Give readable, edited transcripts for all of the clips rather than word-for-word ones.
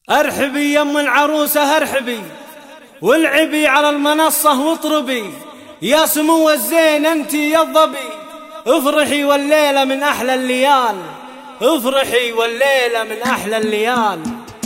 ارحبي يم العروسة ارحبي والعبي على المنصة واطربي، يا سمو الزين انتي يا الظبي، افرحي والليلة من احلى الليال، افرحي والليلة من احلى الليال.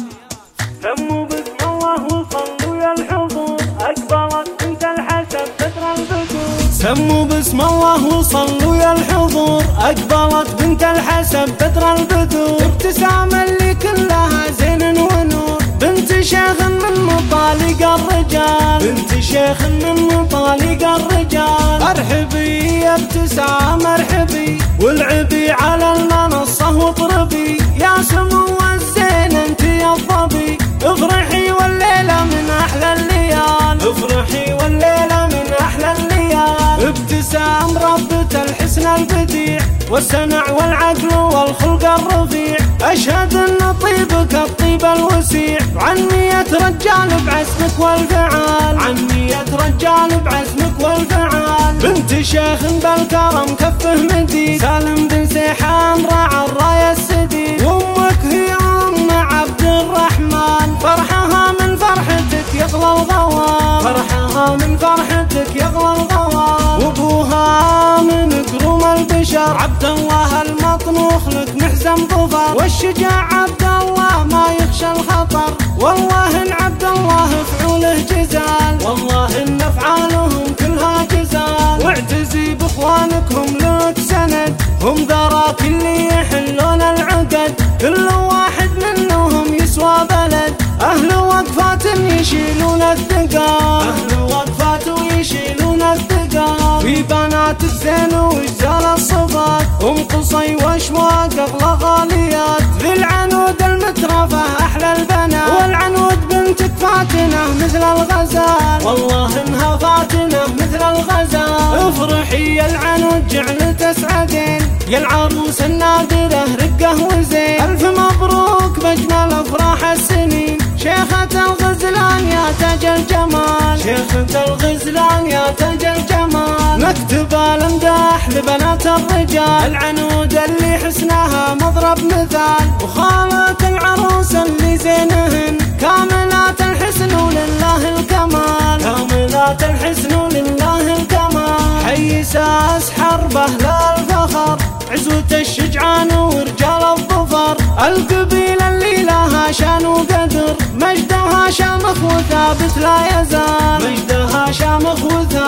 سموا باسم الله وصلوا يا الحضور، اقبلت بنت الحسن بدر البدور. سموا باسم الله وصلوا يا الحضور، اقبلت بنت الحسن بدر البدور. ابتسامة اللي كلها زين ونور، بنت شيخ من مطالق الرجال، بنت شيخ من مطالق الرجال. ارحبي يا ابتسام ارحبي والعبي على المنصة واطربي، يا سمو الزين انتي يا الظبي، افرحي والليلة من احلى الليال، افرحي والليلة من احلى الليال. ابتسام ربة الحسن البديع والسمع والعقل والخلق الرفيع، اشهد ان طيبك الطيب الوسيع، عن 100 رجال بعزمك والفعال، عن 100 رجال بعزمك والفعال. بنت شيخ بالكرم كفه مديد، سالم بن سيحان راعى الراية السديد، وامك هي ام عبد الرحمن، فرحها من فرحتك يغلى الغوام، فرحها من فرحتك يغلى الغوام. وابوها من كروم البشر عبد الله المطنوخ لك محزن ظفر، والشجاع عبد الله ما يخشى الخطر، والله ان عبد الله فعوله جزال، والله ان افعالهم كلها جزال. واعتزي باخوانكم لك سند، هم ذراك اللي يحلون العقد، كل واحد منهم يسوى بلد، اهل وقفات يشيلون الثقال، اهل وقفات ويشيلون الثقال. في بنات الزين وجزال الصفات، ام قصي واشواق اغلى غاليات، ذي العنود المترفه احلى البنات، والعنود بنتك فاتنه مثل الغزال، والله انها فاتنه مثل الغزال. افرحي يا العنود جعل تسعدين، يا العروس النادره رقه وزين، الف مبروك باجمل افراح السنين، شيخة الغزلان يا تاج الجمال، شيخة الغزلان يا تاج الجمال. نكتب الامداح لبنات الرجال، العنود اللي حسنها مضرب مثال، وخالة العروس اللي زينهن كاملات الحسن ولله الكمال، كاملات الحسن ولله الكمال. حي ساس حربه لا الفخر، عزوة الشجعان ورجال الظفر، القبيلة اللي لها شان وقدر، مجدها شامخ وثابت لا يزال، مجدها شامخ وثابت